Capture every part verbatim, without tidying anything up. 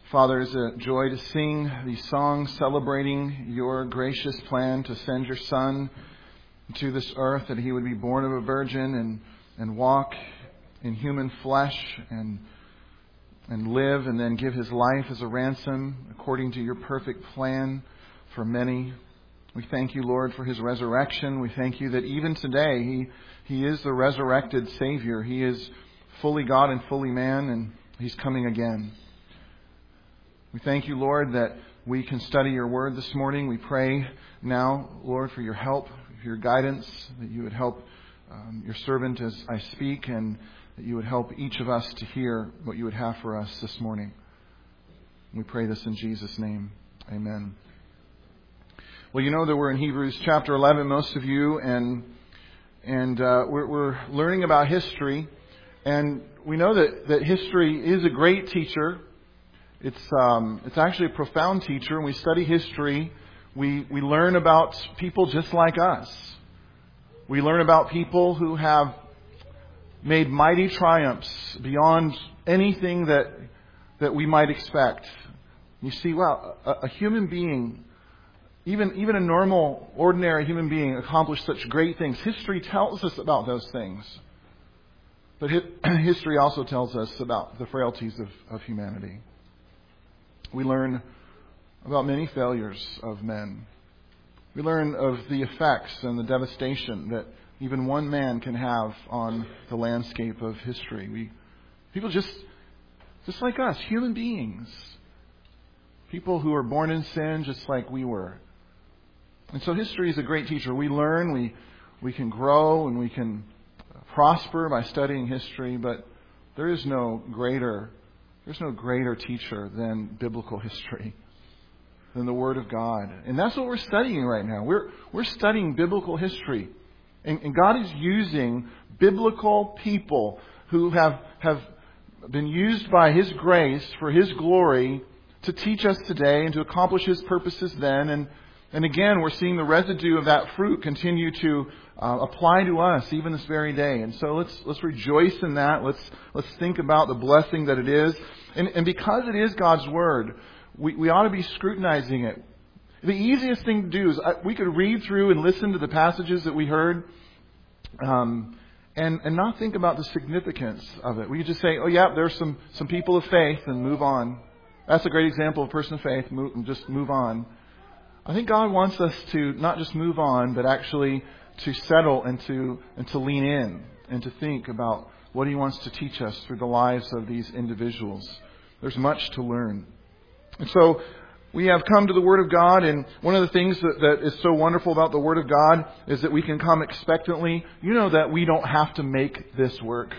Father, it's a joy to sing these songs celebrating your gracious plan to send your Son to this earth, that he would be born of a virgin and, and walk in human flesh and, and live and then give his life as a ransom according to your perfect plan for many. We thank you, Lord, for his resurrection. We thank you that even today he, he is the resurrected Savior. He is fully God and fully man, and he's coming again. We thank you, Lord, that we can study your word this morning. We pray now, Lord, for your help, for your guidance, that you would help um, your servant as I speak, and that you would help each of us to hear what you would have for us this morning. We pray this in Jesus' name. Amen. Well, you know that we're in Hebrews chapter eleven, most of you, and and uh, we're, we're learning about history. And we know that, that history is a great teacher. It's um, it's actually a profound teacher. When we study history, we, we learn about people just like us. We learn about people who have made mighty triumphs beyond anything that that we might expect. You see, wow, a, a human being, even even a normal, ordinary human being, accomplished such great things. History tells us about those things. But history also tells us about the frailties of, of humanity. We learn about many failures of men. We learn of the effects and the devastation that even one man can have on the landscape of history. We, people just, just like us, human beings. People who are born in sin just like we were. And so history is a great teacher. We learn, we, we can grow, and we can prosper by studying history, but there is no greater There's no greater teacher than biblical history, than the Word of God. And that's what we're studying right now. We're we're studying biblical history. And, and God is using biblical people who have, have been used by His grace for His glory to teach us today and to accomplish His purposes then. And, and again, we're seeing the residue of that fruit continue to Uh, apply to us even this very day. And so let's let's rejoice in that. Let's let's think about the blessing that it is. And, and because it is God's Word, we, we ought to be scrutinizing it. The easiest thing to do is uh, we could read through and listen to the passages that we heard um, and, and not think about the significance of it. We could just say, oh yeah, there's some, some people of faith, and move on. That's a great example of a person of faith, move, and just move on. I think God wants us to not just move on, but actually to settle and to and to lean in and to think about what He wants to teach us through the lives of these individuals. There's much to learn. And so we have come to the Word of God, and one of the things that, that is so wonderful about the Word of God is that we can come expectantly. You know that we don't have to make this work.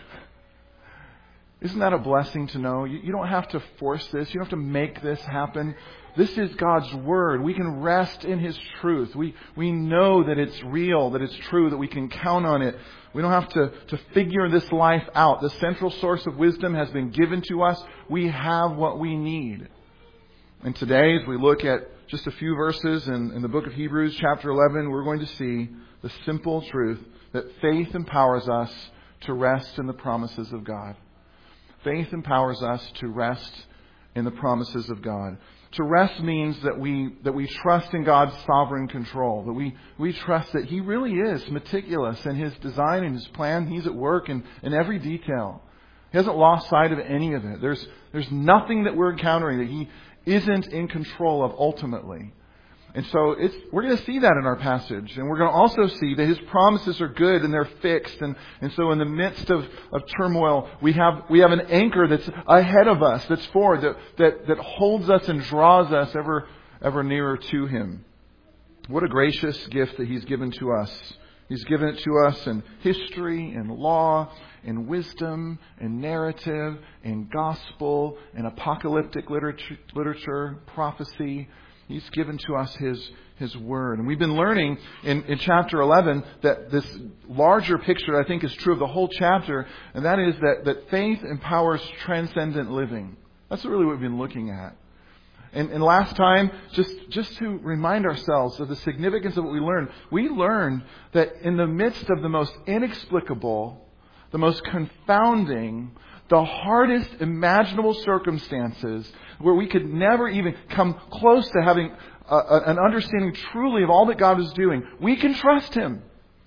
Isn't that a blessing to know? You, you don't have to force this. You don't have to make this happen. This is God's Word. We can rest in His truth. We we know that it's real, that it's true, that we can count on it. We don't have to, to figure this life out. The central source of wisdom has been given to us. We have what we need. And today, as we look at just a few verses in, in the book of Hebrews, chapter eleven, we're going to see the simple truth that faith empowers us to rest in the promises of God. Faith empowers us to rest in the promises of God. To rest means that we that we trust in God's sovereign control. That we, we trust that He really is meticulous in His design and His plan. He's at work in, in every detail. He hasn't lost sight of any of it. There's there's nothing that we're encountering that He isn't in control of ultimately. And so it's we're going to see that in our passage. And we're going to also see that His promises are good and they're fixed. And, and so in the midst of, of turmoil, we have we have an anchor that's ahead of us, that's forward, that, that, that holds us and draws us ever, ever nearer to Him. What a gracious gift that He's given to us. He's given it to us in history, in law, in wisdom, in narrative, in gospel, in apocalyptic literature, literature prophecy. He's given to us His His Word. And we've been learning in, in chapter eleven that this larger picture, I think, is true of the whole chapter. And that is that, that faith empowers transcendent living. That's really what we've been looking at. And, and last time, just, just to remind ourselves of the significance of what we learned, we learned that in the midst of the most inexplicable, the most confounding, the hardest imaginable circumstances where we could never even come close to having a, a, an understanding truly of all that God is doing, we can trust Him.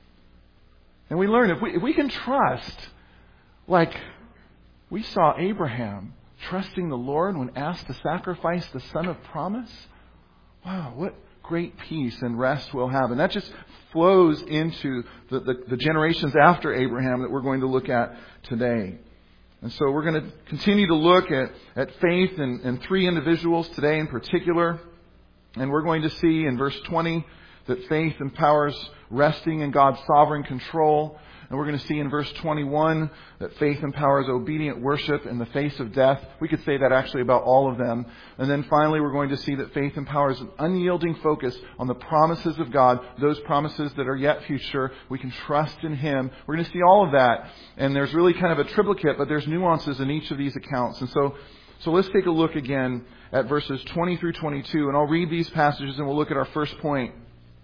And we learn if we, if we can trust, like we saw Abraham trusting the Lord when asked to sacrifice the son of promise. Wow, what great peace and rest we'll have. And that just flows into the, the, the generations after Abraham that we're going to look at today. And so we're going to continue to look at, at faith in, in three individuals today in particular. And we're going to see in verse twenty that faith empowers resting in God's sovereign control. And we're going to see in verse twenty-one that faith empowers obedient worship in the face of death. We could say that actually about all of them. And then finally, we're going to see that faith empowers an unyielding focus on the promises of God, those promises that are yet future. We can trust in Him. We're going to see all of that. And there's really kind of a triplicate, but there's nuances in each of these accounts. And so, so let's take a look again at verses twenty through twenty-two. And I'll read these passages and we'll look at our first point.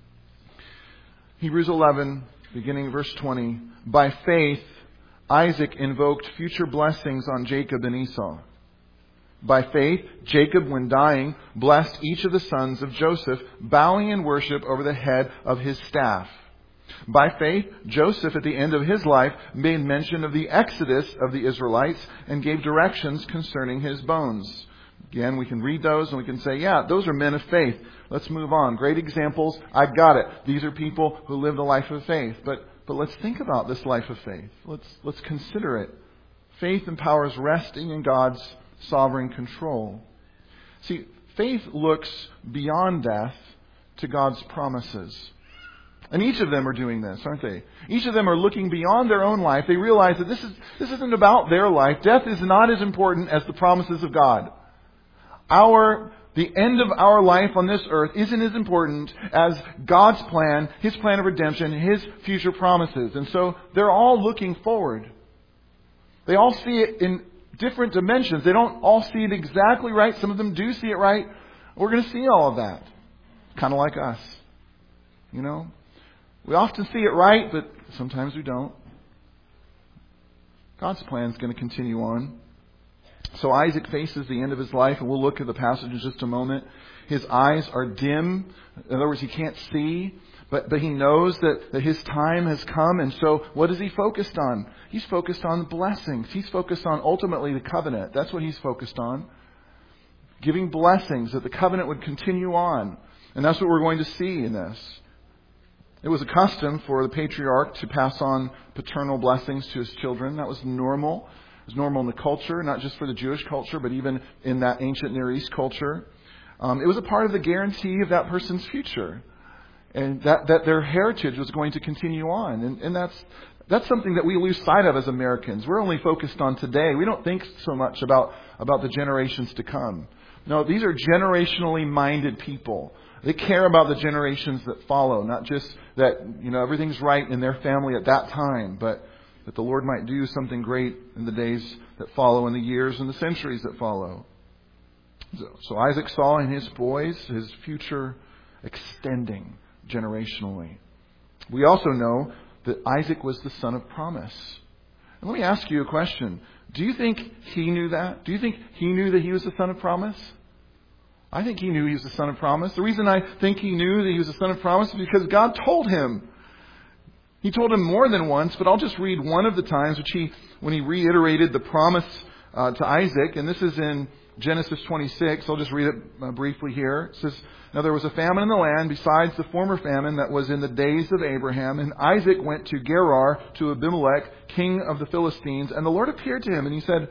Hebrews eleven, beginning verse twenty. By faith, Isaac invoked future blessings on Jacob and Esau. By faith, Jacob, when dying, blessed each of the sons of Joseph, bowing in worship over the head of his staff. By faith, Joseph, at the end of his life, made mention of the exodus of the Israelites and gave directions concerning his bones. Again, we can read those and we can say, yeah, those are men of faith. Let's move on. Great examples. I got it. These are people who lived a life of faith. But but let's think about this life of faith. Let's let's consider it. Faith empowers resting in God's sovereign control. See, faith looks beyond death to God's promises. And each of them are doing this, aren't they? Each of them are looking beyond their own life. They realize that this is this isn't about their life. Death is not as important as the promises of God. Our The end of our life on this earth isn't as important as God's plan, His plan of redemption, His future promises. And so they're all looking forward. They all see it in different dimensions. They don't all see it exactly right. Some of them do see it right. We're going to see all of that. Kind of like us. You know? We often see it right, but sometimes we don't. God's plan is going to continue on. So Isaac faces the end of his life, and we'll look at the passage in just a moment. His eyes are dim. In other words, he can't see, but, but he knows that, that his time has come. And so what is he focused on? He's focused on blessings. He's focused on ultimately the covenant. That's what he's focused on. Giving blessings, that the covenant would continue on. And that's what we're going to see in this. It was a custom for the patriarch to pass on paternal blessings to his children. That was normal. It was normal in the culture, not just for the Jewish culture, but even in that ancient Near East culture. Um, it was a part of the guarantee of that person's future, and that, that their heritage was going to continue on. And, and that's that's something that we lose sight of as Americans. We're only focused on today. We don't think so much about, about the generations to come. No, these are generationally minded people. They care about the generations that follow, not just that, you know, everything's right in their family at that time, but that the Lord might do something great in the days that follow, in the years and the centuries that follow. So, so Isaac saw in his boys his future extending generationally. We also know that Isaac was the son of promise. And let me ask you a question. Do you think he knew that? Do you think he knew that he was the son of promise? I think he knew he was the son of promise. The reason I think he knew that he was the son of promise is because God told him. He told him more than once, but I'll just read one of the times which he, when he reiterated the promise uh, to Isaac, and this is in Genesis twenty-six. I'll just read it uh, briefly here. It says, "Now there was a famine in the land besides the former famine that was in the days of Abraham, and Isaac went to Gerar to Abimelech, king of the Philistines, and the Lord appeared to him, and he said,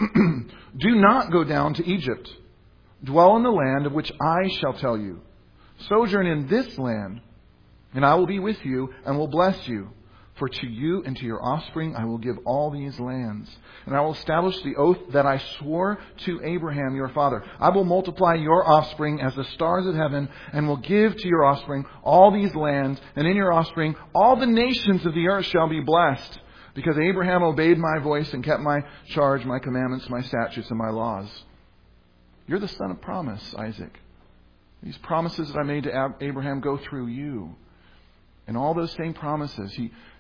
do not go down to Egypt. Dwell in the land of which I shall tell you. Sojourn in this land, and I will be with you and will bless you. For to you and to your offspring I will give all these lands. And I will establish the oath that I swore to Abraham your father. I will multiply your offspring as the stars of heaven, and will give to your offspring all these lands. And in your offspring all the nations of the earth shall be blessed. Because Abraham obeyed my voice and kept my charge, my commandments, my statutes, and my laws." You're the son of promise, Isaac. These promises that I made to Abraham go through you. And all those same promises, he,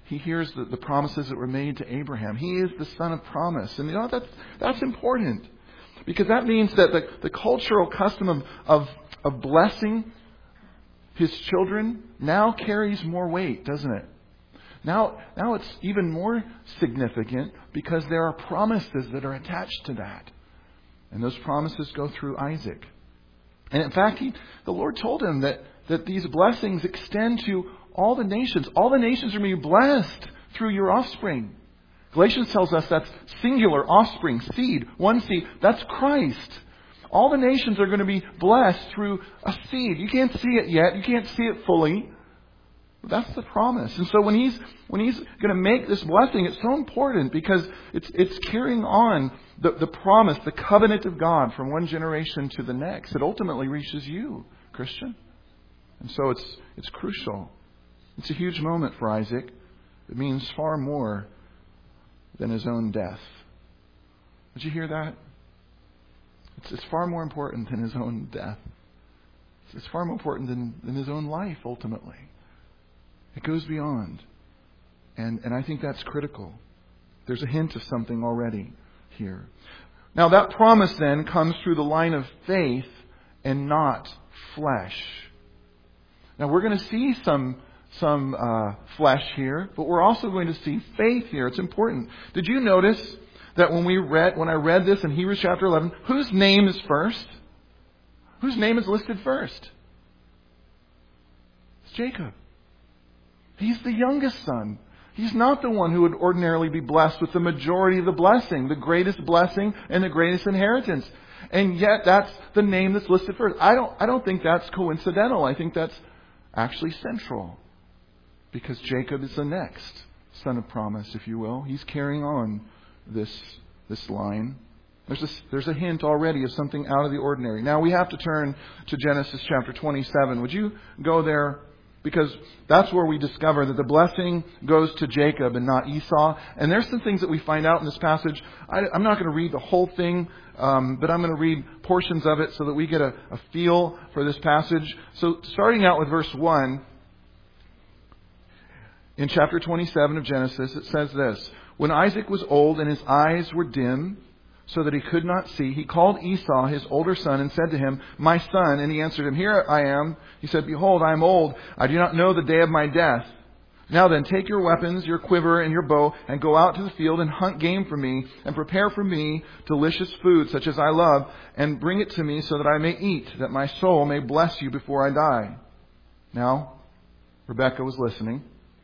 he hears the, the promises that were made to Abraham. He is the son of promise. And you know, that's, that's important. Because that means that the, the cultural custom of, of, of blessing his children now carries more weight, doesn't it? Now, now it's even more significant because there are promises that are attached to that. And those promises go through Isaac. And in fact, he, the Lord told him that, that these blessings extend to all the nations. All the nations are going to be blessed through your offspring. Galatians tells us that's singular offspring, seed, one seed. That's Christ. All the nations are going to be blessed through a seed. You can't see it yet. You can't see it fully. That's the promise. And so when he's when he's going to make this blessing, it's so important because it's it's carrying on the, the promise, the covenant of God from one generation to the next. It ultimately reaches you, Christian. And so it's it's crucial. It's a huge moment for Isaac. It means far more than his own death. Did you hear that? It's, it's far more important than his own death. It's, it's far more important than, than his own life, ultimately. It goes beyond. And, and I think that's critical. There's a hint of something already here. Now that promise then comes through the line of faith and not flesh. Now we're going to see some some uh, flesh here, but we're also going to see faith here. It's important. Did you notice that when we read, when I read this in Hebrews chapter eleven, whose name is first? Whose name is listed first? It's Jacob. He's the youngest son. He's not the one who would ordinarily be blessed with the majority of the blessing, the greatest blessing and the greatest inheritance. And yet that's the name that's listed first. I don't, I don't think that's coincidental. I think that's actually central. Because Jacob is the next son of promise, if you will. He's carrying on this, this line. There's a, there's a hint already of something out of the ordinary. Now we have to turn to Genesis chapter twenty-seven. Would you go there? Because that's where we discover that the blessing goes to Jacob and not Esau. And there's some things that we find out in this passage. I, I'm not going to read the whole thing, um, but I'm going to read portions of it so that we get a, a feel for this passage. So starting out with verse one, in chapter twenty-seven of Genesis, it says this: When Isaac was old and his eyes were dim, so that he could not see, he called Esau, his older son, and said to him, My son. And he answered him, Here I am. He said, Behold, I am old. I do not know the day of my death. Now then, take your weapons, your quiver, and your bow, and go out to the field and hunt game for me, and prepare for me delicious food, such as I love, and bring it to me so that I may eat, that my soul may bless you before I die. Now, Rebekah was listening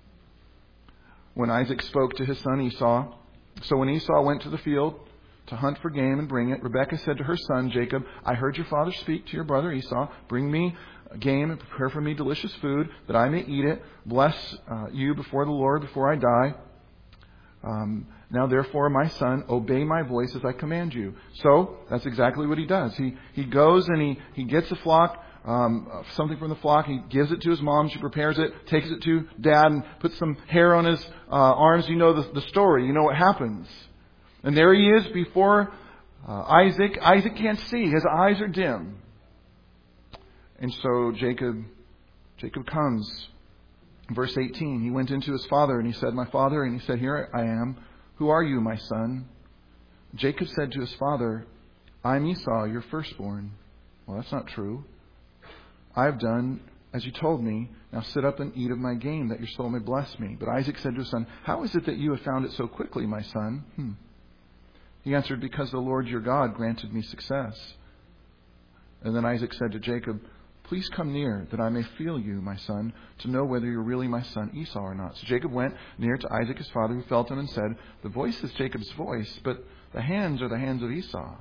when Isaac spoke to his son Esau. So when Esau went to the field to hunt for game and bring it, Rebekah said to her son Jacob, I heard your father speak to your brother Esau. Bring me game and prepare for me delicious food, that I may eat it. Bless uh, you before the Lord before I die. Um, now therefore, my son, obey my voice as I command you. So that's exactly what he does. He he goes and he, he gets a flock, um, something from the flock. He gives it to his mom. She prepares it, takes it to dad, and puts some hair on his uh, arms. You know the, the story. You know what happens. And there he is before uh, Isaac. Isaac can't see. His eyes are dim. And so Jacob, Jacob comes. Verse eighteen, he went into his father and he said, My father. And he said, Here I am. Who are you, my son? Jacob said to his father, I'm Esau, your firstborn. Well, that's not true. I've done as you told me. Now sit up and eat of my game, that your soul may bless me. But Isaac said to his son, How is it that you have found it so quickly, my son? Hmm. He answered, Because the Lord your God granted me success. And then Isaac said to Jacob, Please come near, that I may feel you, my son, to know whether you're really my son Esau or not. So Jacob went near to Isaac his father, who felt him and said, The voice is Jacob's voice, but the hands are the hands of Esau.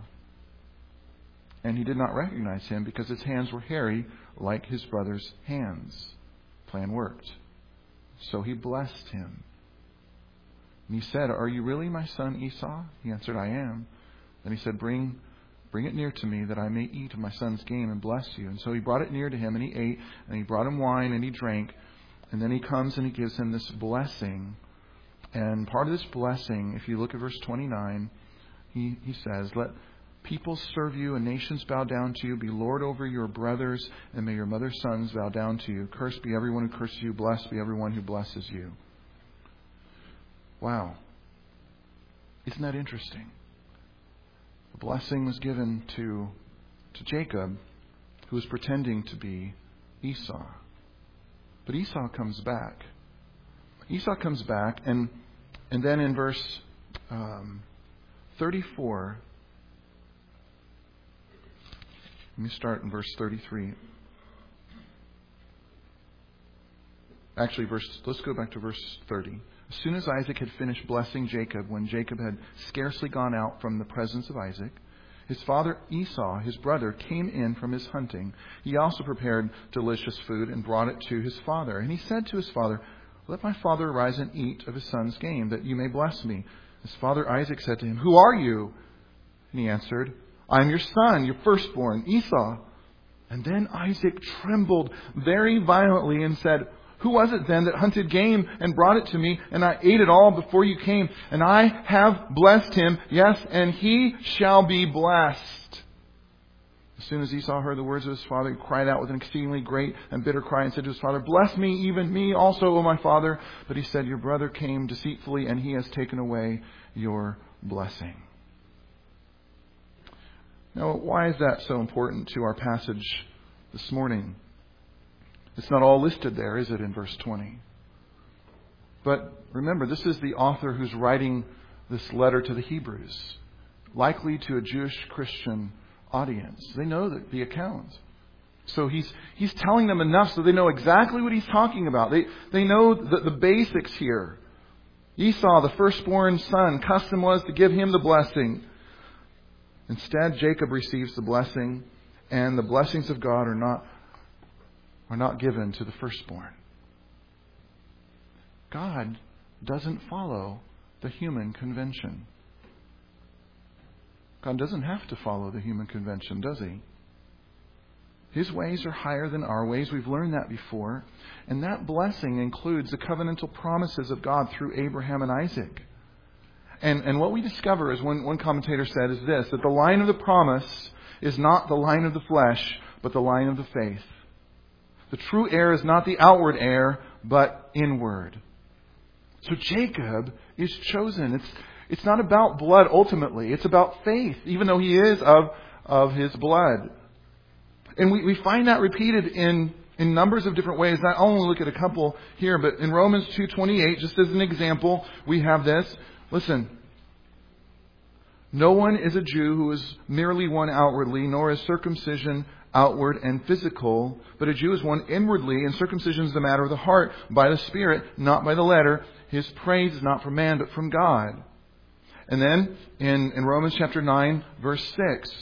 And he did not recognize him, because his hands were hairy like his brother's hands. Plan worked. So he blessed him. And he said, Are you really my son Esau? He answered, I am. Then he said, Bring Bring it near to me, that I may eat of my son's game and bless you. And so he brought it near to him, and he ate, and he brought him wine, and he drank. And then he comes and he gives him this blessing. And part of this blessing, if you look at verse twenty-nine, he, he says, Let peoples serve you and nations bow down to you. Be Lord over your brothers, and may your mother's sons bow down to you. Cursed be everyone who curses you. Blessed be everyone who blesses you. Wow. Isn't that interesting? The blessing was given to, to Jacob, who was pretending to be Esau. But Esau comes back. Esau comes back, and and then in verse um, thirty-four, let me start in verse thirty-three. Actually, verse. Let's go back to verse thirty. As soon as Isaac had finished blessing Jacob, when Jacob had scarcely gone out from the presence of Isaac, his father Esau, his brother, came in from his hunting. He also prepared delicious food and brought it to his father. And he said to his father, "Let my father arise and eat of his son's game, that you may bless me." His father Isaac said to him, "Who are you?" And he answered, "I am your son, your firstborn, Esau." And then Isaac trembled very violently and said, "Who was it then that hunted game and brought it to me, and I ate it all before you came? And I have blessed him, yes, and he shall be blessed." As soon as Esau heard the words of his father, he cried out with an exceedingly great and bitter cry and said to his father, "Bless me, even me also, O my father." But he said, "Your brother came deceitfully, and he has taken away your blessing." Now, why is that so important to our passage this morning? It's not all listed there, is it, in verse twenty? But remember, this is the author who's writing this letter to the Hebrews, likely to a Jewish Christian audience. They know the, the account. So he's he's telling them enough so they know exactly what he's talking about. They they know the, the basics here. Esau, the firstborn son, custom was to give him the blessing. Instead, Jacob receives the blessing, and the blessings of God are not are not given to the firstborn. God doesn't follow the human convention. God doesn't have to follow the human convention, does he? His ways are higher than our ways. We've learned that before. And that blessing includes the covenantal promises of God through Abraham and Isaac. And, and what we discover is, one, one commentator said, is this, that the line of the promise is not the line of the flesh, but the line of the faith. The true heir is not the outward heir, but inward. So Jacob is chosen. It's it's not about blood ultimately. It's about faith, even though he is of, of his blood. And we, we find that repeated in, in numbers of different ways. I only look at a couple here, but in Romans two twenty-eight, just as an example, we have this. Listen. "No one is a Jew who is merely one outwardly, nor is circumcision outward and physical, but a Jew is one inwardly, and circumcision is the matter of the heart, by the Spirit, not by the letter. His praise is not from man, but from God." And then in, in Romans chapter nine, verse six,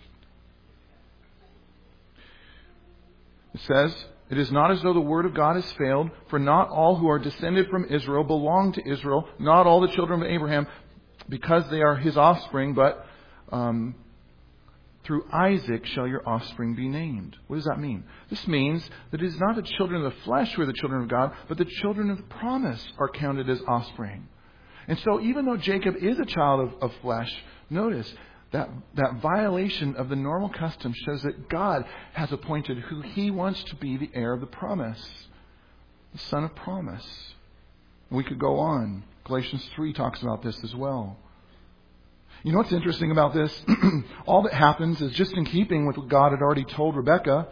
it says, "It is not as though the word of God has failed, for not all who are descended from Israel belong to Israel, not all the children of Abraham, because they are his offspring, but um, through Isaac shall your offspring be named." What does that mean? This means that it is not the children of the flesh who are the children of God, but the children of the promise are counted as offspring. And so even though Jacob is a child of, of flesh, notice that that violation of the normal custom shows that God has appointed who he wants to be the heir of the promise, the son of promise. We could go on. Galatians three talks about this as well. You know what's interesting about this? All that happens is just in keeping with what God had already told Rebekah.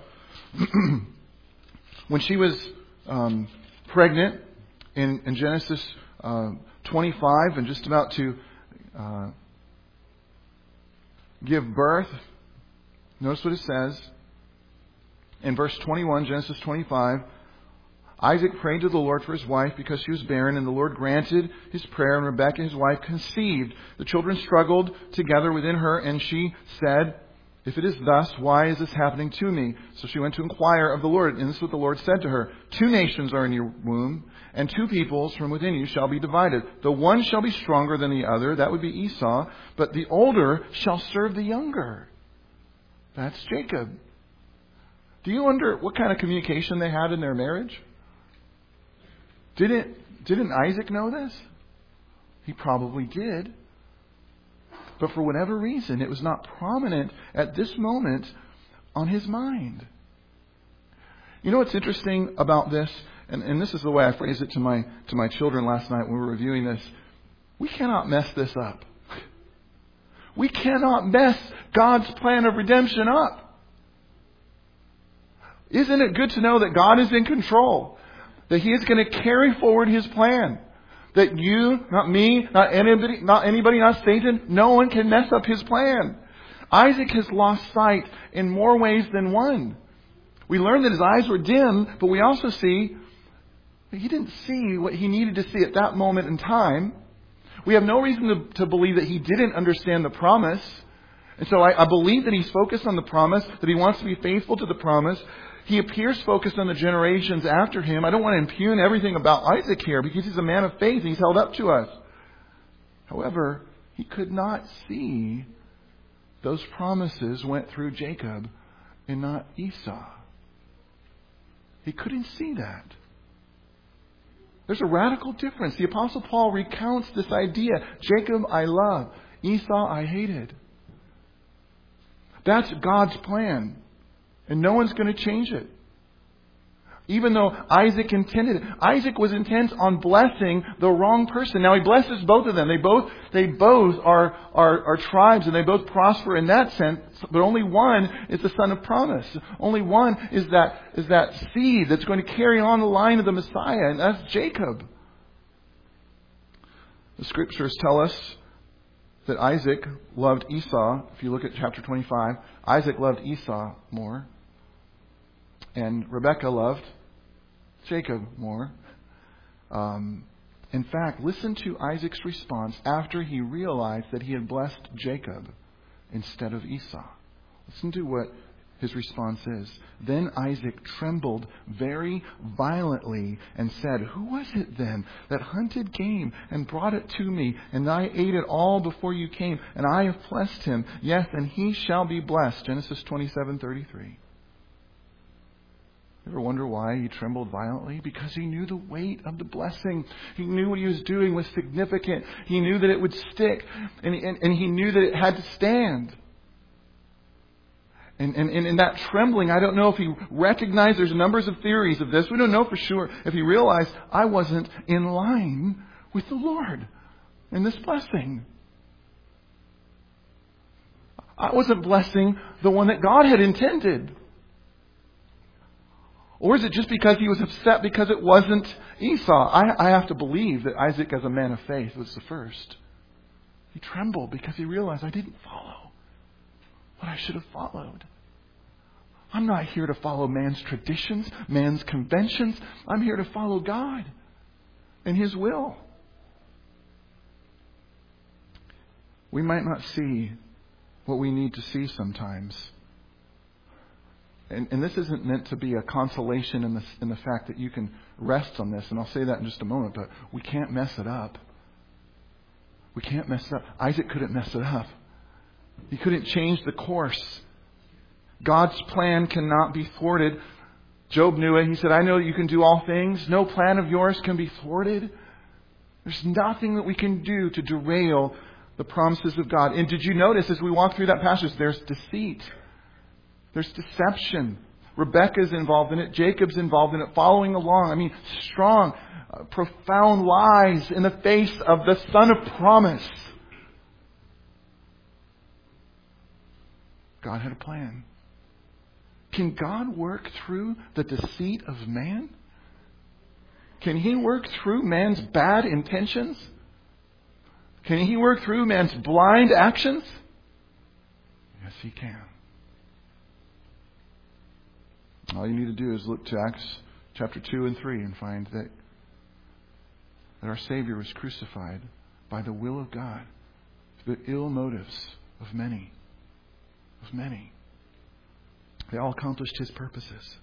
When she was um, pregnant in, in Genesis uh, twenty-five and just about to uh, give birth, notice what it says. In verse twenty-one, Genesis twenty-five, Isaac prayed to the Lord for his wife because she was barren, and the Lord granted his prayer, and Rebekah, his wife, conceived. The children struggled together within her, and she said, "If it is thus, why is this happening to me?" So she went to inquire of the Lord, and this is what the Lord said to her. "Two nations are in your womb, and two peoples from within you shall be divided. The one shall be stronger than the other," that would be Esau, "but the older shall serve the younger." That's Jacob. Do you wonder what kind of communication they had in their marriage? Didn't, didn't Isaac know this? He probably did. But for whatever reason, it was not prominent at this moment on his mind. You know what's interesting about this? And, and this is the way I phrased it to my to my children last night when we were reviewing this. We cannot mess this up. We cannot mess God's plan of redemption up. Isn't it good to know that God is in control? That He is going to carry forward His plan. That you, not me, not anybody, not anybody, not Satan, no one can mess up His plan. Isaac has lost sight in more ways than one. We learn that his eyes were dim, but we also see that he didn't see what he needed to see at that moment in time. We have no reason to, to believe that he didn't understand the promise. And so I, I believe that he's focused on the promise, that he wants to be faithful to the promise. He appears focused on the generations after him. I don't want to impugn everything about Isaac here because he's a man of faith. He's held up to us. However, he could not see those promises went through Jacob and not Esau. He couldn't see that. There's a radical difference. The Apostle Paul recounts this idea. Jacob I love, Esau I hated. That's God's plan. And no one's going to change it. Even though Isaac intended it. Isaac was intent on blessing the wrong person. Now he blesses both of them. They both they both are, are, are tribes and they both prosper in that sense. But only one is the son of promise. Only one is that is that seed that's going to carry on the line of the Messiah. And that's Jacob. The scriptures tell us that Isaac loved Esau. If you look at chapter twenty-five, Isaac loved Esau more. And Rebekah loved Jacob more. Um, in fact, listen to Isaac's response after he realized that he had blessed Jacob instead of Esau. Listen to what his response is. Then Isaac trembled very violently and said, "Who was it then that hunted game and brought it to me? And I ate it all before you came. And I have blessed him. Yes, and he shall be blessed." Genesis twenty-seven thirty-three. You ever wonder why he trembled violently? Because he knew the weight of the blessing. He knew what he was doing was significant. He knew that it would stick. And, and, and he knew that it had to stand. And, and, and in that trembling, I don't know if he recognized, there's numbers of theories of this. We don't know for sure if he realized, I wasn't in line with the Lord in this blessing. I wasn't blessing the one that God had intended. Or is it just because he was upset because it wasn't Esau? I, I have to believe that Isaac, as a man of faith, was the first. He trembled because he realized, I didn't follow what I should have followed. I'm not here to follow man's traditions, man's conventions. I'm here to follow God and His will. We might not see what we need to see sometimes. And, and this isn't meant to be a consolation in the, in the fact that you can rest on this. And I'll say that in just a moment. But we can't mess it up. We can't mess it up. Isaac couldn't mess it up. He couldn't change the course. God's plan cannot be thwarted. Job knew it. He said, I know you can do all things. No plan of yours can be thwarted. There's nothing that we can do to derail the promises of God. And did you notice as we walk through that passage, there's deceit. There's deception. Rebekah's involved in it. Jacob's involved in it, following along. I mean, strong, uh, profound lies in the face of the Son of Promise. God had a plan. Can God work through the deceit of man? Can He work through man's bad intentions? Can He work through man's blind actions? Yes, He can. All you need to do is look to Acts chapter two and three and find that, that our Savior was crucified by the will of God, the ill motives of many. Of many. They all accomplished His purposes.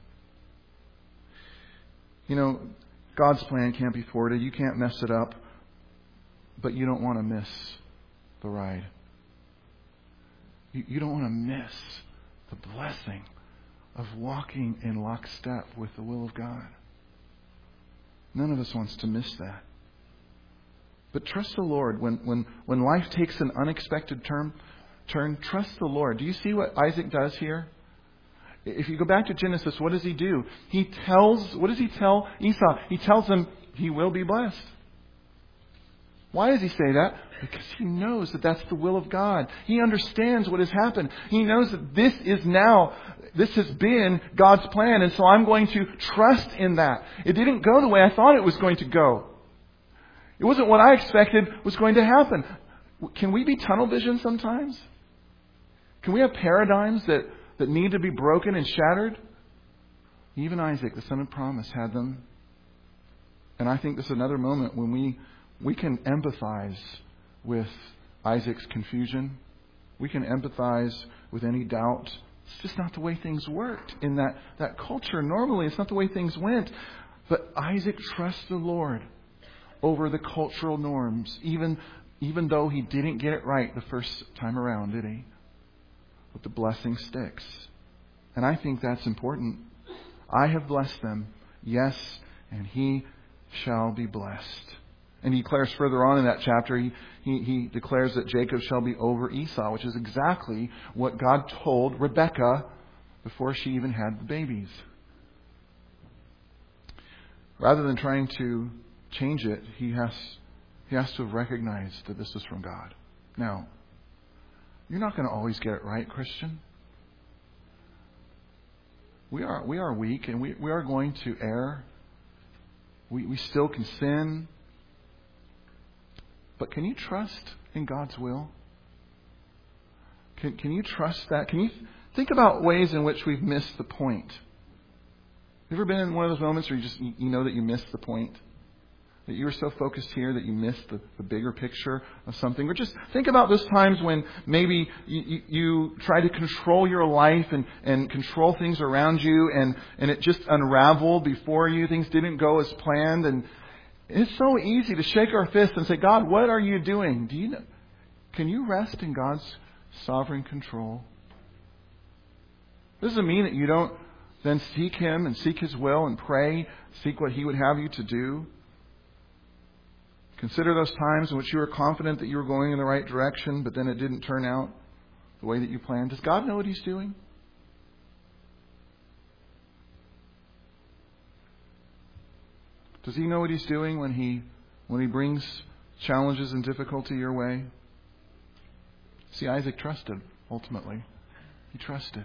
You know, God's plan can't be thwarted. You can't mess it up. But you don't want to miss the ride. You, you don't want to miss the blessing of walking in lockstep with the will of God. None of us wants to miss that. But trust the Lord. When, when, when life takes an unexpected turn, turn, trust the Lord. Do you see what Isaac does here? If you go back to Genesis, what does he do? He tells, what does he tell Esau? He tells him he will be blessed. Why does he say that? Because he knows that that's the will of God. He understands what has happened. He knows that this is now, this has been God's plan, and so I'm going to trust in that. It didn't go the way I thought it was going to go. It wasn't what I expected was going to happen. Can we be tunnel vision sometimes? Can we have paradigms that, that need to be broken and shattered? Even Isaac, the son of promise, had them. And I think this is another moment when we, we can empathize with Isaac's confusion. We can empathize with any doubt. It's just not the way things worked in that, that culture. Normally, it's not the way things went. But Isaac trusts the Lord over the cultural norms, even, even though he didn't get it right the first time around, did he? But the blessing sticks. And I think that's important. I have blessed them, yes, and he shall be blessed. And he declares further on in that chapter, he, he, he declares that Jacob shall be over Esau, which is exactly what God told Rebekah before she even had the babies. Rather than trying to change it, he has, he has to have recognized that this was from God. Now, you're not going to always get it right, Christian. We are we are weak, and we, we are going to err. We we still can sin. But can you trust in God's will? Can can you trust that? Can you think about ways in which we've missed the point? You ever been in one of those moments where you just you know that you missed the point? That you were so focused here that you missed the, the bigger picture of something? Or just think about those times when maybe you, you, you try to control your life and, and control things around you, and, and it just unraveled before you. Things didn't go as planned. And it's so easy to shake our fist and say, God, what are you doing? Do you know? Can you rest in God's sovereign control? This doesn't mean that you don't then seek Him and seek His will and pray, seek what He would have you to do. Consider those times in which you were confident that you were going in the right direction, but then it didn't turn out the way that you planned. Does God know what He's doing? Does He know what He's doing when He when He brings challenges and difficulty your way? See, Isaac trusted, ultimately. He trusted.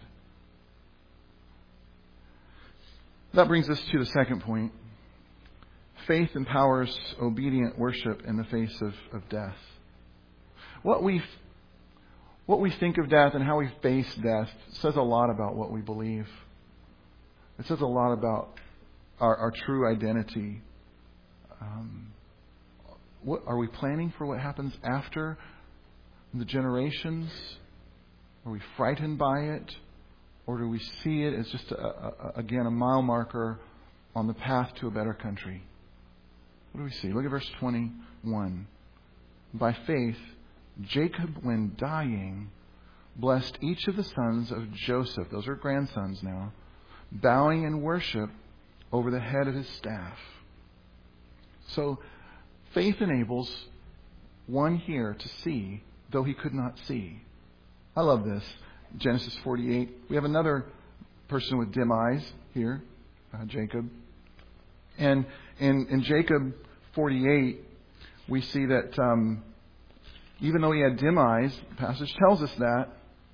That brings us to the second point. Faith empowers obedient worship in the face of, of death. What we what we think of death and how we face death says a lot about what we believe. It says a lot about our, our true identity. Um, what are we planning for what happens after the generations? Are we frightened by it? Or do we see it as just, a, a, again, a mile marker on the path to a better country? What do we see? Look at verse twenty-one. By faith, Jacob, when dying, blessed each of the sons of Joseph. Those are grandsons now. Bowing in worship over the head of his staff. So, faith enables one here to see, though he could not see. I love this. Genesis forty-eight. We have another person with dim eyes here, uh, Jacob. And in, in Jacob forty-eight, we see that um, even though he had dim eyes, the passage tells us that,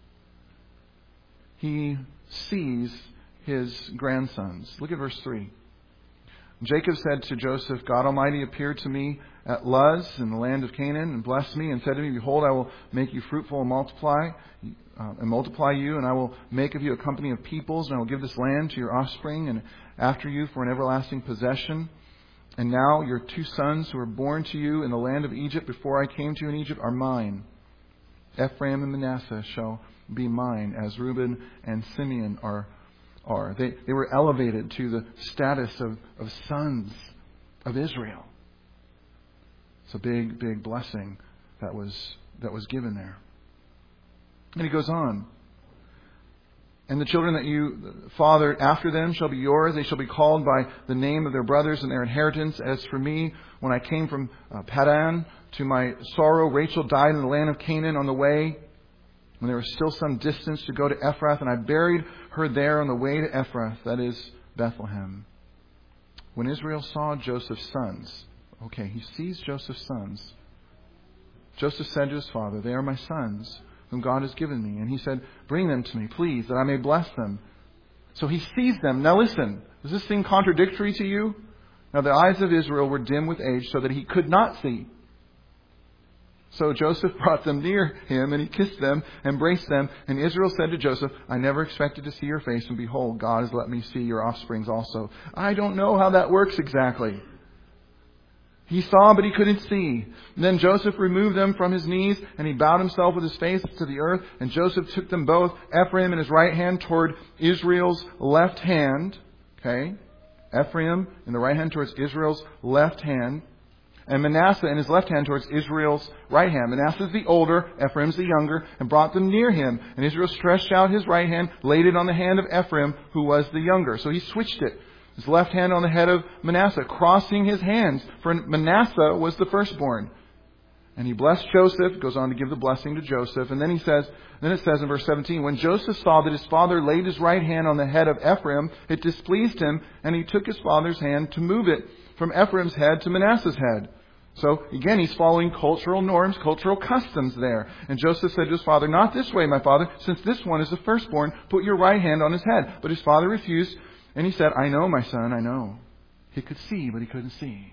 he sees his grandsons. Look at verse three. Jacob said to Joseph, God Almighty appeared to me at Luz in the land of Canaan and blessed me and said to me, behold, I will make you fruitful and multiply uh, and multiply you, and I will make of you a company of peoples, and I will give this land to your offspring and after you for an everlasting possession. And now your two sons who were born to you in the land of Egypt before I came to you in Egypt are mine. Ephraim and Manasseh shall be mine, as Reuben and Simeon are are. They, they were elevated to the status of, of sons of Israel. It's a big, big blessing that was that was given there. And he goes on. And the children that you fathered after them shall be yours. They shall be called by the name of their brothers and their inheritance. As for me, when I came from uh, Padan, to my sorrow, Rachel died in the land of Canaan on the way, when there was still some distance to go to Ephrath, and I buried her there on the way to Ephrath, that is Bethlehem. When Israel saw Joseph's sons, okay, he sees Joseph's sons, Joseph said to his father, "They are my sons, whom God has given me." And he said, "Bring them to me, please, that I may bless them." So he seized them. Now listen, does this seem contradictory to you? Now the eyes of Israel were dim with age, so that he could not see. So Joseph brought them near him, and he kissed them, embraced them. And Israel said to Joseph, "I never expected to see your face, and behold, God has let me see your offsprings also." I don't know how that works exactly. He saw, but he couldn't see. And then Joseph removed them from his knees, and he bowed himself with his face to the earth. And Joseph took them both, Ephraim in his right hand toward Israel's left hand. Okay? Ephraim in the right hand towards Israel's left hand. And Manasseh in his left hand towards Israel's right hand. Manasseh is the older, Ephraim's the younger, and brought them near him. And Israel stretched out his right hand, laid it on the hand of Ephraim, who was the younger. So he switched it. His left hand on the head of Manasseh, crossing his hands, for Manasseh was the firstborn. And he blessed Joseph, goes on to give the blessing to Joseph. And then he says, then it says in verse seventeen, when Joseph saw that his father laid his right hand on the head of Ephraim, it displeased him, and he took his father's hand to move it from Ephraim's head to Manasseh's head. So, again, he's following cultural norms, cultural customs there. And Joseph said to his father, "Not this way, my father, since this one is the firstborn, put your right hand on his head." But his father refused, and he said, "I know, my son, I know." He could see, but he couldn't see.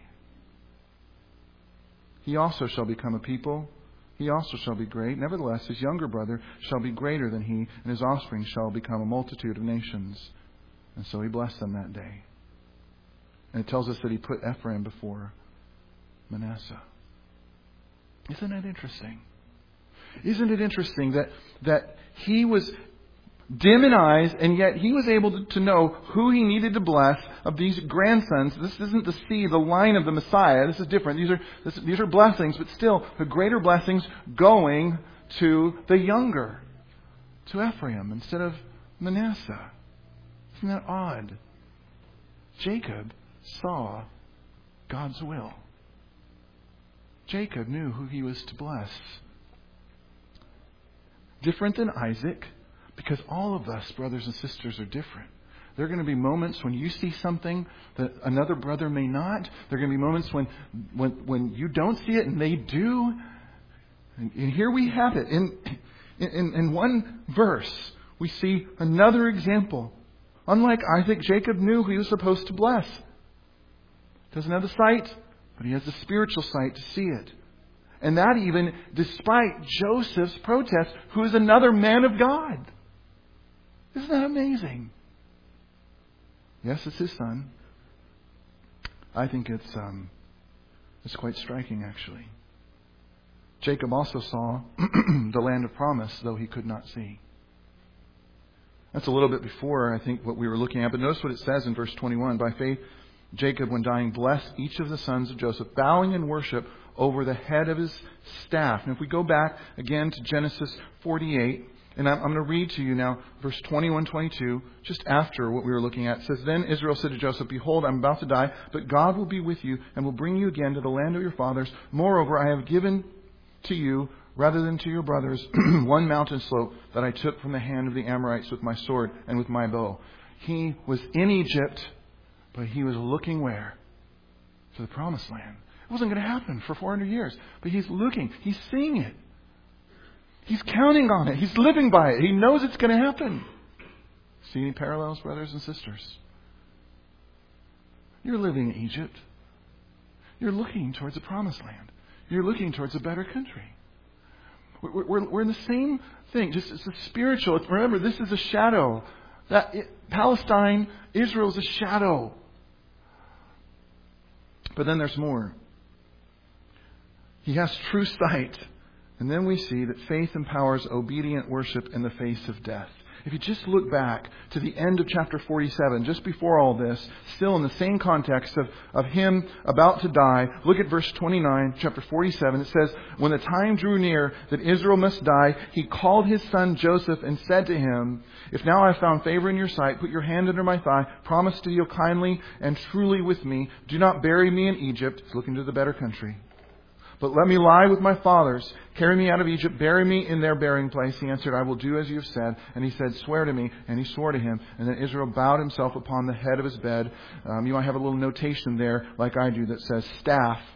He also shall become a people. He also shall be great. Nevertheless, his younger brother shall be greater than he, and his offspring shall become a multitude of nations. And so he blessed them that day. And it tells us that he put Ephraim before Manasseh. Isn't that interesting? Isn't it interesting that, that he was dim in eyes, and yet he was able to, to know who he needed to bless of these grandsons. This isn't the seed, the line of the Messiah. This is different. These are this, these are blessings, but still the greater blessings going to the younger, to Ephraim instead of Manasseh. Isn't that odd? Jacob saw God's will. Jacob knew who he was to bless. Different than Isaac, because all of us, brothers and sisters, are different. There are going to be moments when you see something that another brother may not. There are going to be moments when, when, when you don't see it and they do. And, and here we have it. In, in, in one verse, we see another example. Unlike Isaac, Jacob knew who he was supposed to bless. Doesn't have the sight, but he has the spiritual sight to see it. And that even despite Joseph's protest, who is another man of God. Isn't that amazing? Yes, it's his son. I think it's um, it's quite striking, actually. Jacob also saw the land of promise, though he could not see. That's a little bit before, I think, what we were looking at. But notice what it says in verse twenty-one. By faith, Jacob, when dying, blessed each of the sons of Joseph, bowing in worship over the head of his staff. And if we go back again to Genesis forty-eight, and I'm, I'm going to read to you now verse twenty-one, twenty-two, just after what we were looking at. It says, Then Israel said to Joseph, Behold, I'm about to die, but God will be with you and will bring you again to the land of your fathers. Moreover, I have given to you, rather than to your brothers, one mountain slope that I took from the hand of the Amorites with my sword and with my bow. He was in Egypt, but he was looking where? To the promised land. It wasn't going to happen for four hundred years. But he's looking. He's seeing it. He's counting on it. He's living by it. He knows it's going to happen. See any parallels, brothers and sisters? You're living in Egypt. You're looking towards the promised land. You're looking towards a better country. We're, we're, we're in the same thing. Just it's a spiritual. Remember, this is a shadow. That it, Palestine, Israel is a shadow. But then there's more. He has true sight. And then we see that faith empowers obedient worship in the face of death. If you just look back to the end of chapter forty-seven, just before all this, still in the same context of, of him about to die, look at verse twenty-nine, chapter forty-seven. It says, When the time drew near that Israel must die, he called his son Joseph and said to him, If now I have found favor in your sight, put your hand under my thigh, promise to deal kindly and truly with me. Do not bury me in Egypt. He's looking to the better country. But let me lie with my fathers. Carry me out of Egypt. Bury me in their burying place. He answered, I will do as you have said. And he said, Swear to me. And he swore to him. And then Israel bowed himself upon the head of his bed. Um, you might have a little notation there, like I do, that says staff.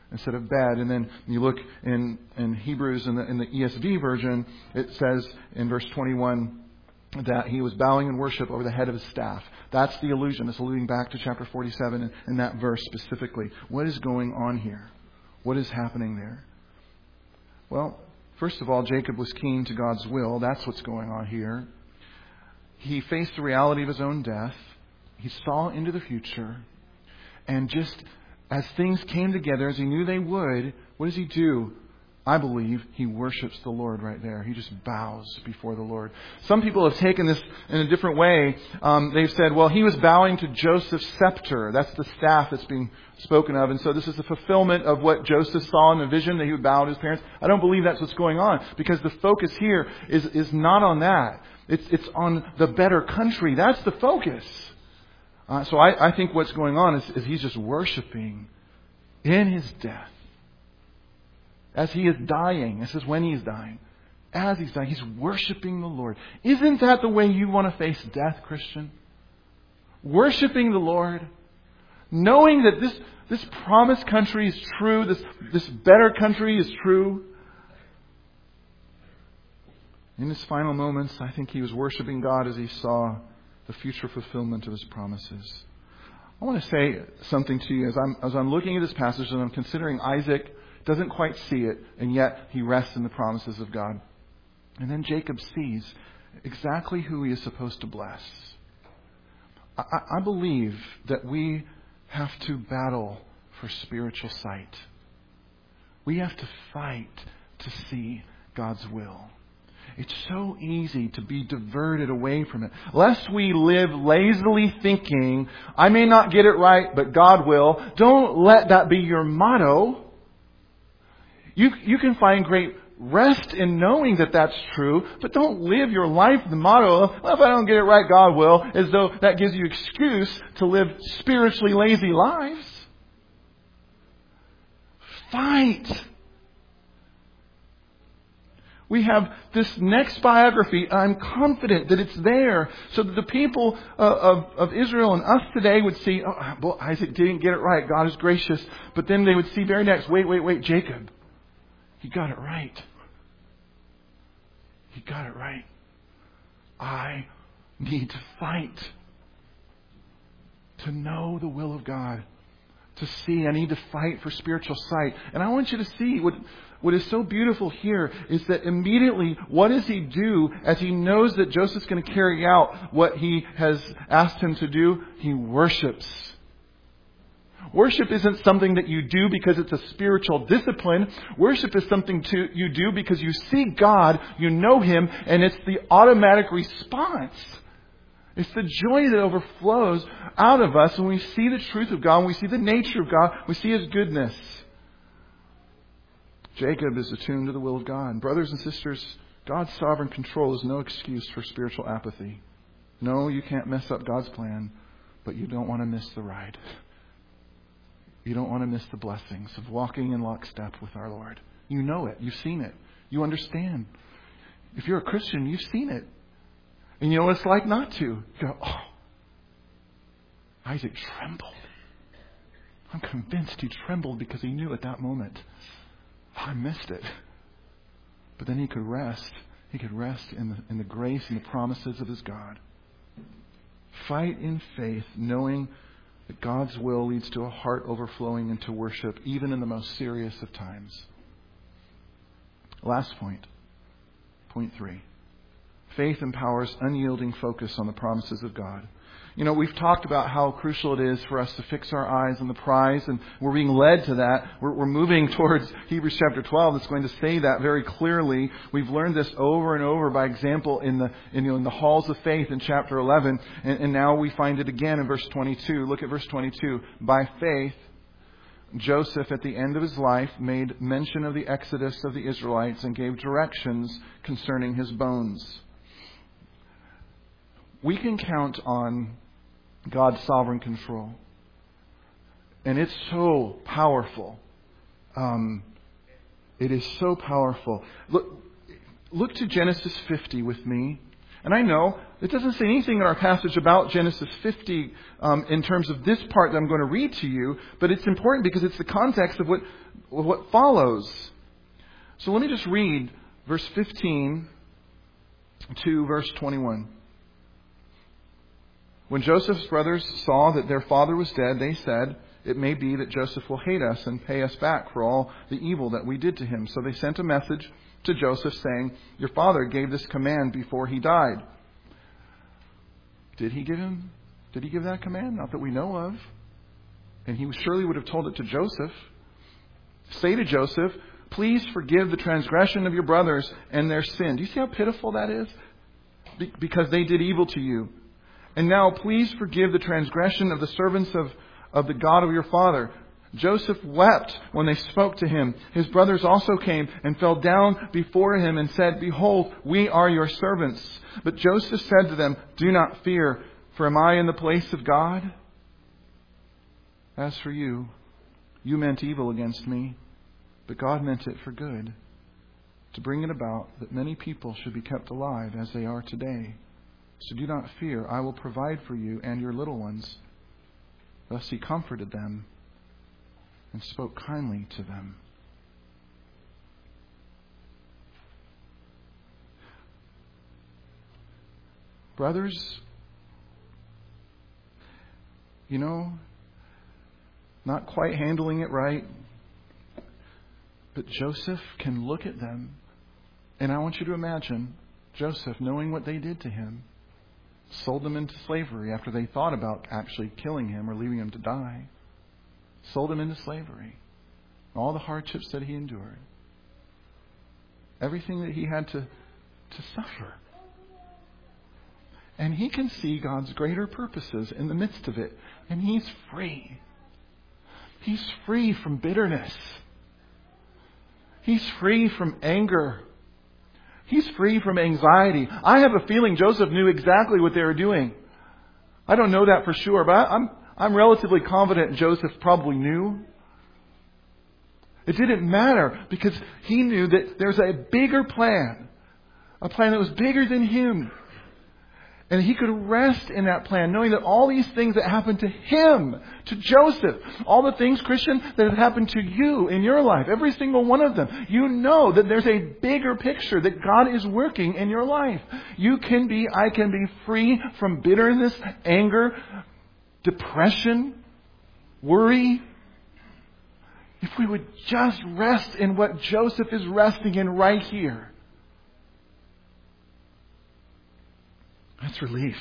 instead of bed. And then you look in, in Hebrews in the, in the E S V version, it says in verse twenty-one that he was bowing in worship over the head of his staff. That's the allusion. It's alluding back to chapter forty-seven in, in that verse specifically. What is going on here? What is happening there? Well, first of all, Jacob was keen to God's will. That's what's going on here. He faced the reality of his own death. He saw into the future. And just as things came together, as he knew they would, what does he do? I believe he worships the Lord right there. He just bows before the Lord. Some people have taken this in a different way. Um, they've said, well, he was bowing to Joseph's scepter. That's the staff that's being spoken of. And so this is a fulfillment of what Joseph saw in the vision, that he would bow to his parents. I don't believe that's what's going on, because the focus here is, is not on that. It's, it's on the better country. That's the focus. Uh, so I, I think what's going on is, is he's just worshiping in his death. As he is dying, this is when he's dying. As he's dying, he's worshiping the Lord. Isn't that the way you want to face death, Christian? Worshiping the Lord. Knowing that this, this promised country is true. This, this better country is true. In his final moments, I think he was worshiping God as he saw the future fulfillment of his promises. I want to say something to you as I'm, as I'm looking at this passage and I'm considering Isaac doesn't quite see it, and yet he rests in the promises of God. And then Jacob sees exactly who he is supposed to bless. I, I believe that we have to battle for spiritual sight. We have to fight to see God's will. It's so easy to be diverted away from it. Lest we live lazily thinking, I may not get it right, but God will. Don't let that be your motto. You, you can find great rest in knowing that that's true, but don't live your life the motto of, well, if I don't get it right, God will, as though that gives you excuse to live spiritually lazy lives. Fight. We have this next biography. I'm confident that it's there so that the people uh, of, of Israel and us today would see, oh, well, Isaac didn't get it right. God is gracious. But then they would see very next, wait, wait, wait, Jacob. He got it right. He got it right. I need to fight to know the will of God. To see, I need to fight for spiritual sight. And I want you to see what, what is so beautiful here is that immediately, what does he do as he knows that Joseph's going to carry out what he has asked him to do? He worships. Worship isn't something that you do because it's a spiritual discipline. Worship is something to, you do because you see God, you know Him, and it's the automatic response. It's the joy that overflows out of us when we see the truth of God, when we see the nature of God, we see His goodness. Jacob is attuned to the will of God. Brothers and sisters, God's sovereign control is no excuse for spiritual apathy. No, you can't mess up God's plan, but you don't want to miss the ride. You don't want to miss the blessings of walking in lockstep with our Lord. You know it. You've seen it. You understand. If you're a Christian, you've seen it. And you know what it's like not to. You go, oh, Isaac trembled. I'm convinced he trembled because he knew at that moment, oh, I missed it. But then he could rest. He could rest in the, in the grace and the promises of his God. Fight in faith, knowing that God's will leads to a heart overflowing into worship, even in the most serious of times. Last point. Point three. Faith empowers unyielding focus on the promises of God. You know, we've talked about how crucial it is for us to fix our eyes on the prize, and we're being led to that. We're, we're moving towards Hebrews chapter twelve that's going to say that very clearly. We've learned this over and over by example in the in, you know, in the halls of faith in chapter eleven, and, and now we find it again in verse twenty-two. Look at verse twenty-two. By faith, Joseph at the end of his life made mention of the exodus of the Israelites and gave directions concerning his bones. We can count on God's sovereign control. And it's so powerful. Um, it is so powerful. Look, look to Genesis fifty with me. And I know it doesn't say anything in our passage about Genesis fifty um, in terms of this part that I'm going to read to you, but it's important because it's the context of what, of what follows. So let me just read verse fifteen to verse twenty-one. When Joseph's brothers saw that their father was dead, they said, "It may be that Joseph will hate us and pay us back for all the evil that we did to him." So they sent a message to Joseph saying, "Your father gave this command before he died." Did he give him? Did he give that command? Not that we know of. And he surely would have told it to Joseph. Say to Joseph, "Please forgive the transgression of your brothers and their sin." Do you see how pitiful that is? Be- because they did evil to you. "And now please forgive the transgression of the servants of, of the God of your father." Joseph wept when they spoke to him. His brothers also came and fell down before him and said, "Behold, we are your servants." But Joseph said to them, "Do not fear, for am I in the place of God? As for you, you meant evil against me, but God meant it for good, to bring it about that many people should be kept alive as they are today. So do not fear, I will provide for you and your little ones." Thus he comforted them and spoke kindly to them. Brothers, you know, not quite handling it right, but Joseph can look at them, and I want you to imagine Joseph knowing what they did to him, sold them into slavery after they thought about actually killing him or leaving him to die. Sold him into slavery. All the hardships that he endured. Everything that he had to, to suffer. And he can see God's greater purposes in the midst of it. And he's free. He's free from bitterness. He's free from anger. He's free from anxiety. I have a feeling Joseph knew exactly what they were doing. I don't know that for sure, but I'm I'm relatively confident Joseph probably knew. It didn't matter because he knew that there's a bigger plan. A plan that was bigger than him. And he could rest in that plan, knowing that all these things that happened to him, to Joseph, all the things, Christian, that have happened to you in your life, every single one of them, you know that there's a bigger picture that God is working in your life. You can be, I can be free from bitterness, anger, depression, worry. If we would just rest in what Joseph is resting in right here. That's relief.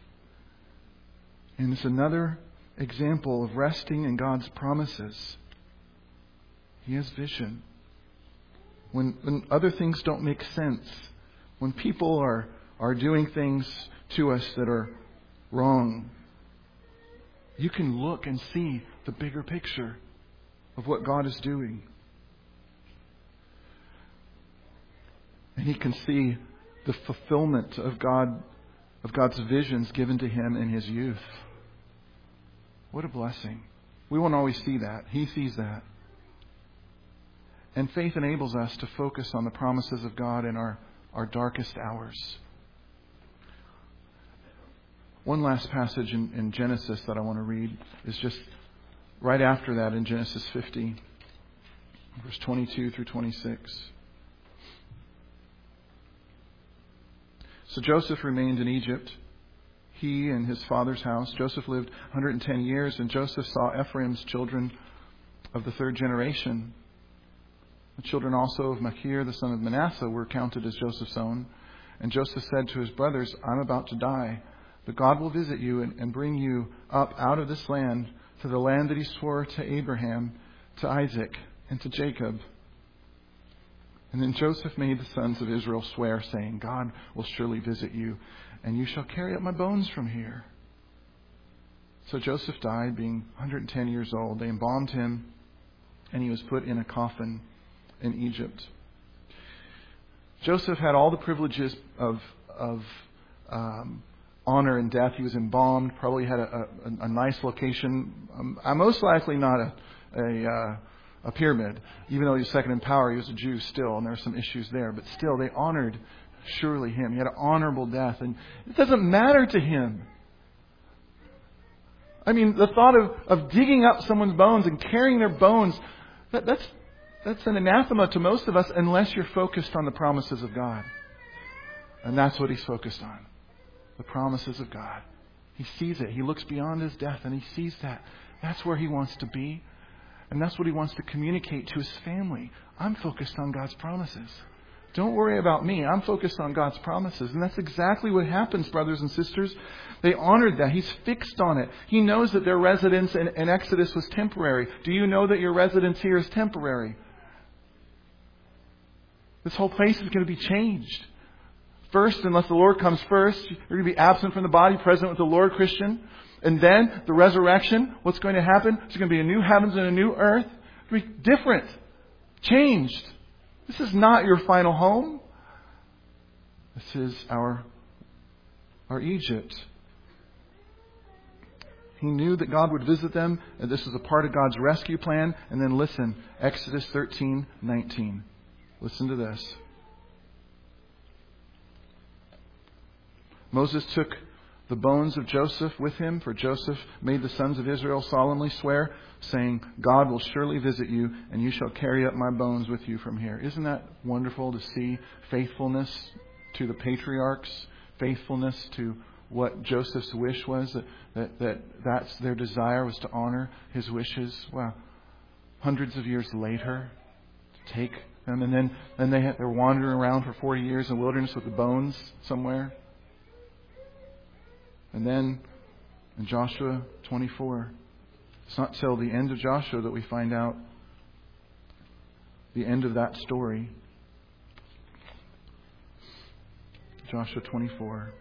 And it's another example of resting in God's promises. He has vision. When when other things don't make sense, when people are, are doing things to us that are wrong, you can look and see the bigger picture of what God is doing. And he can see the fulfillment of God of God's visions given to him in his youth. What a blessing. We won't always see that. He sees that. And faith enables us to focus on the promises of God in our, our darkest hours. One last passage in, in Genesis that I want to read is just right after that in Genesis fifty, verse twenty-two through twenty-six. So Joseph remained in Egypt, he and his father's house. Joseph lived one hundred ten years, and Joseph saw Ephraim's children of the third generation. The children also of Machir, the son of Manasseh, were counted as Joseph's own. And Joseph said to his brothers, "I'm about to die, but God will visit you and, and bring you up out of this land to the land that he swore to Abraham, to Isaac, and to Jacob." And then Joseph made the sons of Israel swear, saying, "God will surely visit you, and you shall carry up my bones from here." So Joseph died, being one hundred ten years old. They embalmed him, and he was put in a coffin in Egypt. Joseph had all the privileges of, of um, honor and death. He was embalmed, probably had a, a, a nice location. Um, most likely not a... a uh, a pyramid. Even though he was second in power, he was a Jew still, and there were some issues there. But still, they honored surely him. He had an honorable death. And it doesn't matter to him. I mean, the thought of, of digging up someone's bones and carrying their bones, that, that's, that's an anathema to most of us unless you're focused on the promises of God. And that's what he's focused on. The promises of God. He sees it. He looks beyond his death and he sees that. That's where he wants to be. And that's what he wants to communicate to his family. I'm focused on God's promises. Don't worry about me. I'm focused on God's promises. And that's exactly what happens, brothers and sisters. They honored that. He's fixed on it. He knows that their residence in, in Exodus was temporary. Do you know that your residence here is temporary? This whole place is going to be changed. First, unless the Lord comes first, you're going to be absent from the body, present with the Lord, Christian. And then the resurrection, what's going to happen? There's going to be a new heavens and a new earth. It's going to be different. Changed. This is not your final home. This is our, our Egypt. He knew that God would visit them, and this was a part of God's rescue plan. And then listen, Exodus thirteen nineteen. Listen to this. Moses took the bones of Joseph with him, for Joseph made the sons of Israel solemnly swear, saying, God will surely visit you, and you shall carry up my bones with you from here. Isn't that wonderful to see faithfulness to the patriarchs, faithfulness to what Joseph's wish was, that, that, that that's their desire was to honor his wishes. Wow. Hundreds of years later, to take them, and then, then they had, they're wandering around for forty years in the wilderness with the bones somewhere. And then in Joshua twenty-four, it's not till the end of Joshua that we find out the end of that story. Joshua twenty-four,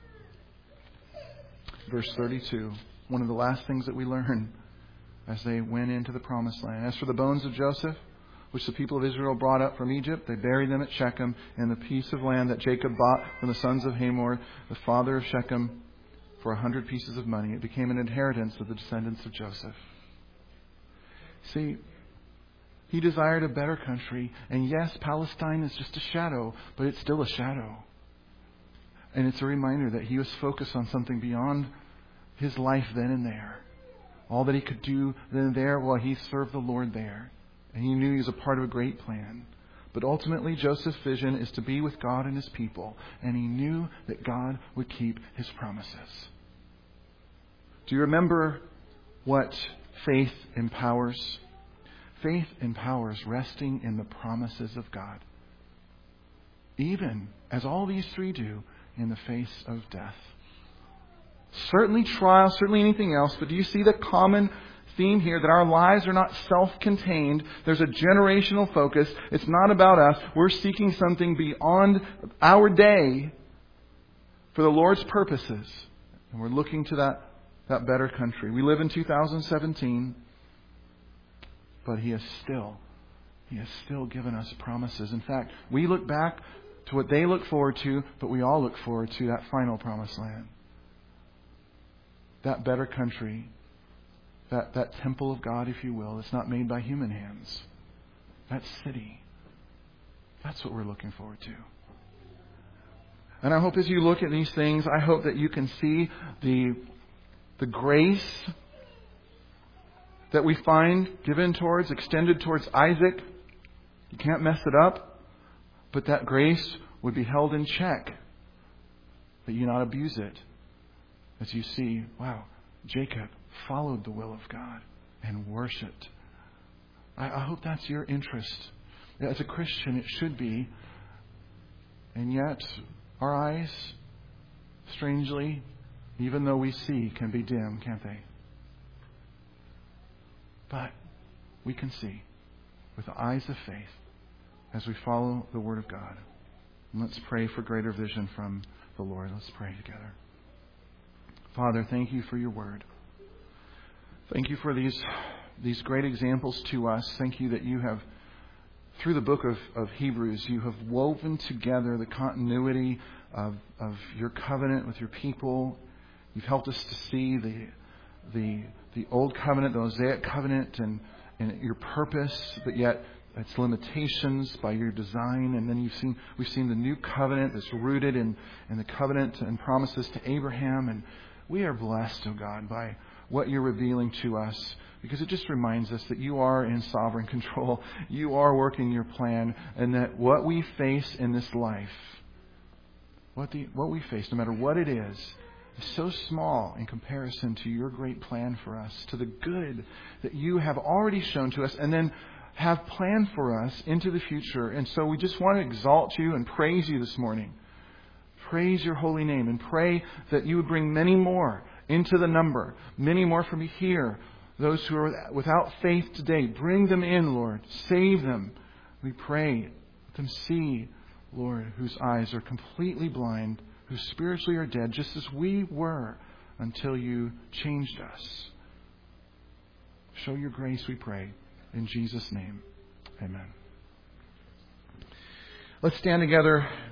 verse thirty-two. One of the last things that we learn as they went into the promised land. As for the bones of Joseph, which the people of Israel brought up from Egypt, they buried them at Shechem in the piece of land that Jacob bought from the sons of Hamor, the father of Shechem, for a hundred pieces of money. It became an inheritance of the descendants of Joseph. See, he desired a better country. And yes, Palestine is just a shadow, but it's still a shadow. And it's a reminder that he was focused on something beyond his life then and there. All that he could do then and there while he served the Lord there. And he knew he was a part of a great plan. But ultimately, Joseph's vision is to be with God and his people. And he knew that God would keep his promises. Do you remember what faith empowers? Faith empowers resting in the promises of God. Even as all these three do in the face of death. Certainly trial, certainly anything else. But do you see the common theme here, that our lives are not self-contained? There's a generational focus. It's not about us. We're seeking something beyond our day for the Lord's purposes. And we're looking to that, that better country. We live in two thousand seventeen, but He has still, He has still given us promises. In fact, we look back to what they look forward to, but we all look forward to that final promised land. That better country. That, that temple of God, if you will, that's not made by human hands. That city. That's what we're looking forward to. And I hope as you look at these things, I hope that you can see the, the grace that we find given towards, extended towards Isaac. You can't mess it up. But that grace would be held in check. That you not abuse it. As you see, wow, Jacob followed the will of God and worshipped. I, I hope that's your interest. As a Christian, it should be. And yet, our eyes, strangely, even though we see, can be dim, can't they? But we can see with the eyes of faith as we follow the Word of God. And let's pray for greater vision from the Lord. Let's pray together. Father, thank you for your Word. Thank you for these these great examples to us. Thank you that you have, through the book of, of Hebrews, you have woven together the continuity of, of your covenant with your people. You've helped us to see the the the old covenant, the Mosaic covenant, and, and your purpose, but yet its limitations by your design. And then you've seen, we've seen the new covenant that's rooted in, in the covenant and promises to Abraham. And we are blessed, oh God, by what you're revealing to us, because it just reminds us that you are in sovereign control. You are working your plan, and that what we face in this life, what the what we face, no matter what it is, is so small in comparison to your great plan for us, to the good that you have already shown to us, and then have planned for us into the future. And so we just want to exalt you and praise you this morning. Praise your holy name, and pray that you would bring many more into the number, many more from here. Those who are without faith today, bring them in, Lord. Save them. We pray. Let them see, Lord, whose eyes are completely blind, who spiritually are dead, just as we were until you changed us. Show your grace, we pray. In Jesus' name, amen. Let's stand together.